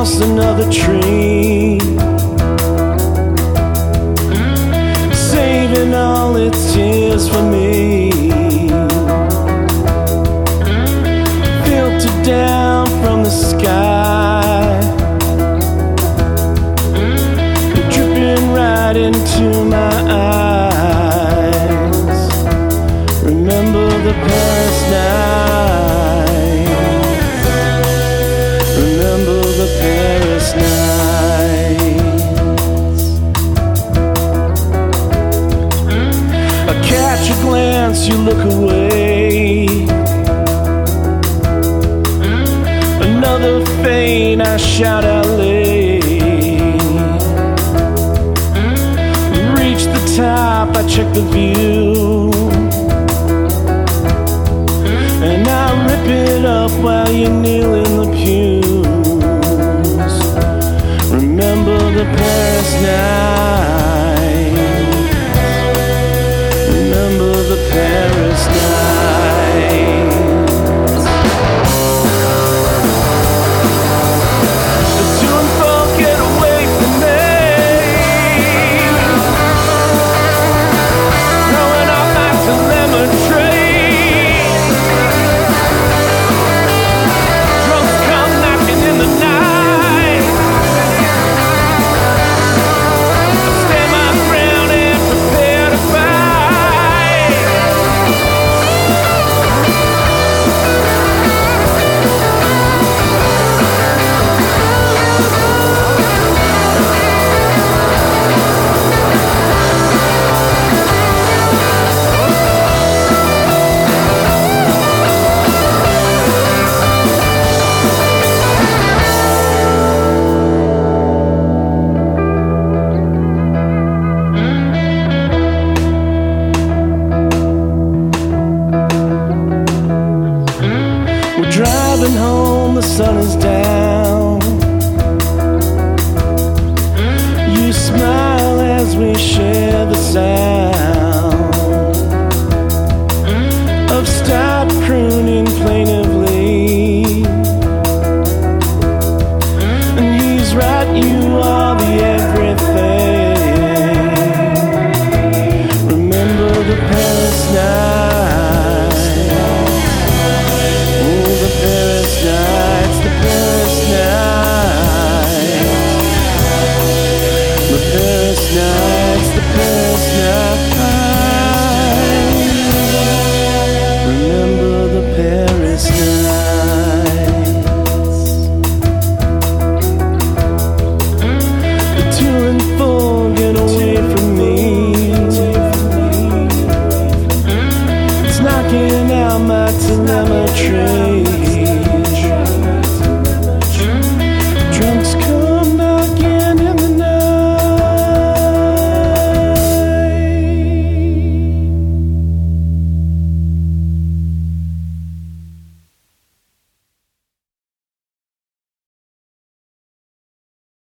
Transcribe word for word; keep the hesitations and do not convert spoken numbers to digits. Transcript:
across another tree, saving all its tears for me, filtered down from the sky, dripping right into my eyes. Remember the Paris night, remember the Paris nights. I catch a glance, you look away, another feint, I shout out late. Reach the top, I check the view, and I rip it up while you kneel in the pews. Remember the Paris night, remember the Paris night. The two and four get away from me, throwing off my telemetry. Drums come knocking in the night. I stand my ground and prepare to fight. We're driving home, the sun is down. You smile as we share the sound of stop crooning plaintively. And he's right, you are the everything. Remember the Paris night, oh the Paris nights, the Paris nights, the Paris nights, the Paris nights. Remember the Paris nights. The two and four get away from me, it's knocking out my telemetry.